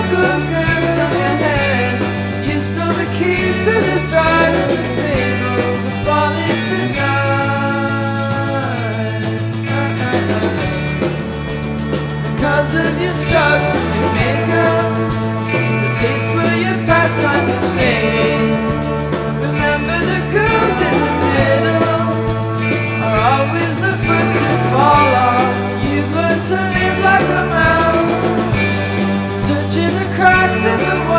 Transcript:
circles danced on your head. You stole the keys to this ride, and the rainbows are falling tonight. Because of your struggle to make up, the taste for your pastime is fading. Remember the girls in the middle are always the first to fall off. You've learned to live like a mouse, searching the cracks in the wall.